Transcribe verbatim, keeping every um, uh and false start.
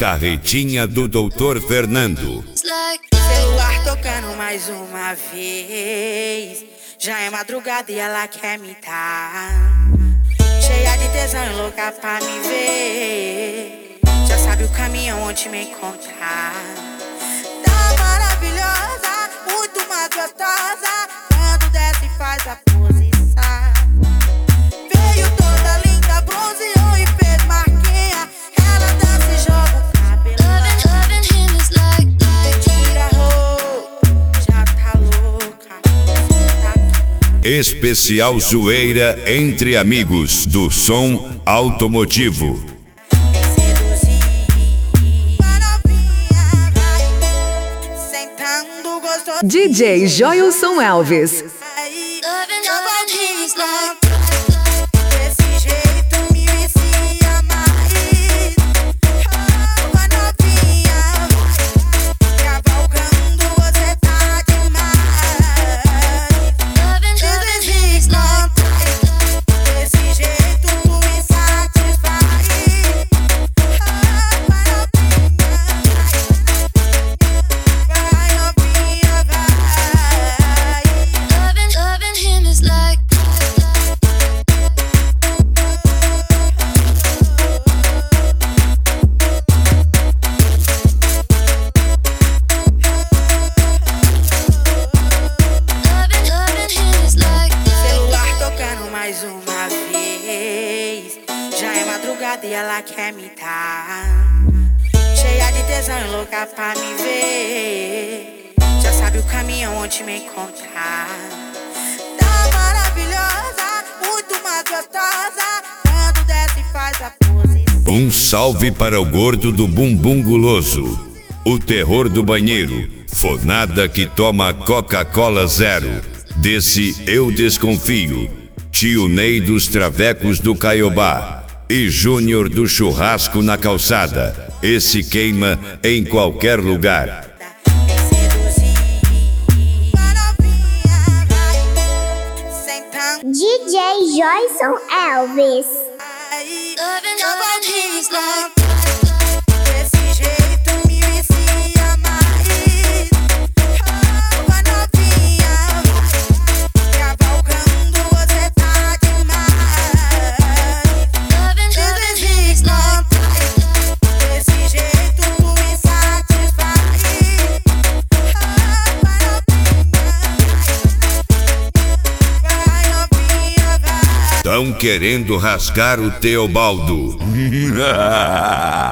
carretinha do doutor Fernando. Celular tocando mais uma vez. Já é madrugada e ela quer me dar. Cheia de tesão e louca pra me ver. Já sabe o caminho onde me encontrar. Tá maravilhosa, muito mais gostosa. Quando desce faz a posição. Veio toda linda, bronzeou e fez marquinha. Ela dança e joga o cabelo. Tira a roupa, já tá louca. Especial zoeira entre amigos do som automotivo. D J Joilson Elvis. Desse jeito me vicia mais. Ova novinha, cavalgando você tá demais. Desse jeito tu me satisfaz. Ova novinha, vai novinha, vai. Loving him is like Celular tocando mais uma vez. Já é madrugada e ela quer me dar. Cheia de tesão e louca pra me ver. Já sabe o caminho onde me encontrar. Tá maravilhosa, muito mais gostosa. Quando desce faz a posição. Um salve para o gordo do bumbum guloso, o terror do banheiro, fonada que toma Coca-Cola zero. Desse eu desconfio. Tio Ney dos Travecos do Caiobá e Júnior do Churrasco na Calçada. Esse queima em qualquer lugar. D J Joilson Elvis. Desse jeito me vicia mais. Ova novinha, cavalgando você tá demais. Desse jeito tu me satisfaz. Ova novinha, vai novinha, vai. Tão querendo rasgar o Teobaldo.